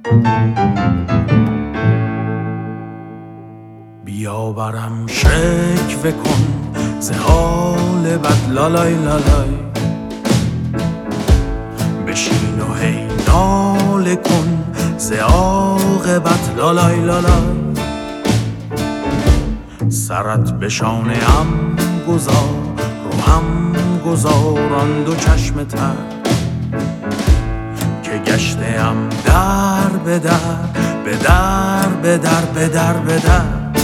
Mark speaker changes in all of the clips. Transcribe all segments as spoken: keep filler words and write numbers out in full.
Speaker 1: بیا برم شکوه کن ز حال بد لالای لالای، بشین و هی ناله کن ز عاقبت لالای لالای. سرت به شانه ام گذار رو هم گذاران دو چشم تر، که گشته ام در به در به در به در به در به در.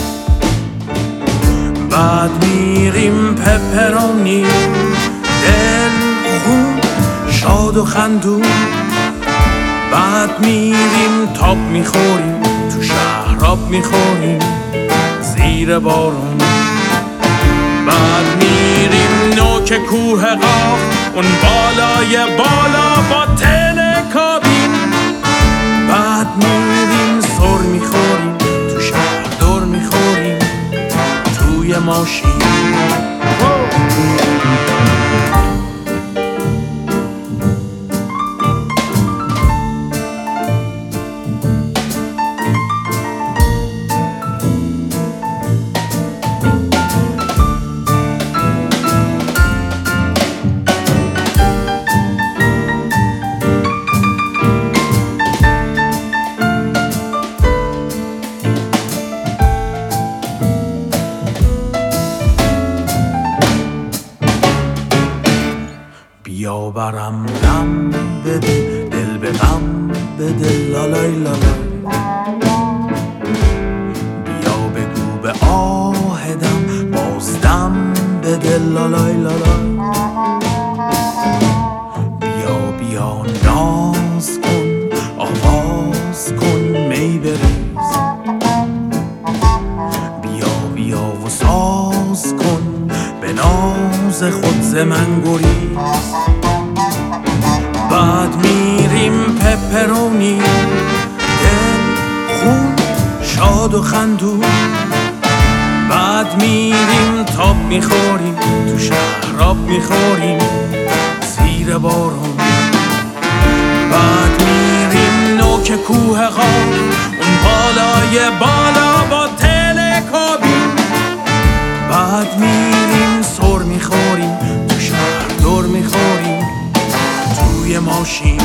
Speaker 1: بعد میریم پپرونی دل خون شاد و خندون، بعد میریم تاب میخوریم تو شهراب میخوریم زیر بارون. بعد میریم نوک کوه قاف اون بالای بالا با تلکابین، بعد میریم سر میخوریم تو شهر دور میخوریم توی ماشین. بیا برم دم بده دل به غم بده لالای لالای، بیا بگو به آهدم بازدم بده لالای لالای. بیا بیا ناز کن آواز کن می بریز، بیا بیا و ساز کن به ناز خود ز من گریز. بعد میریم پپرونی دل خون شاد و خندون، بعد میریم تاب میخوریم تو شهراب میخوریم زیر بارون. بعد میریم نوک کوه قاف اون بالای بالا با تلکابین، بعد میریم سر میخوریم تو شهر دور میخوریم توی ماشین.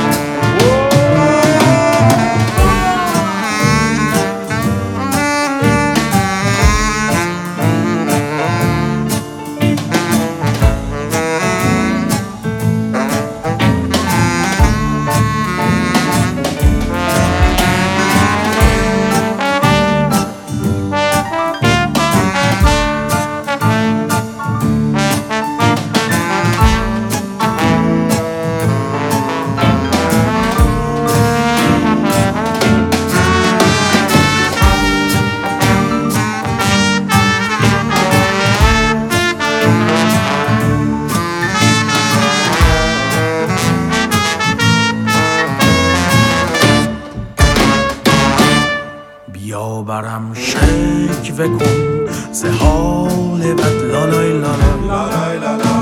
Speaker 1: بیا برم شکوه کن ز حال بد لالای لالای،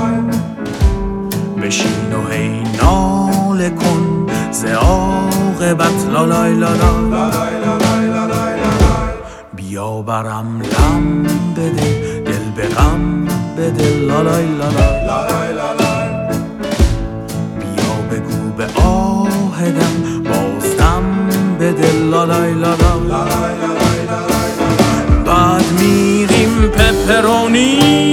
Speaker 1: بشین و هی ناله کن ز عاقبت لالای لالای. بیا برم لم بده دل به غم بده لالای لالای، بیا بگو به آهدم بازدم بده لالای لالای. بعد میریم پپرونی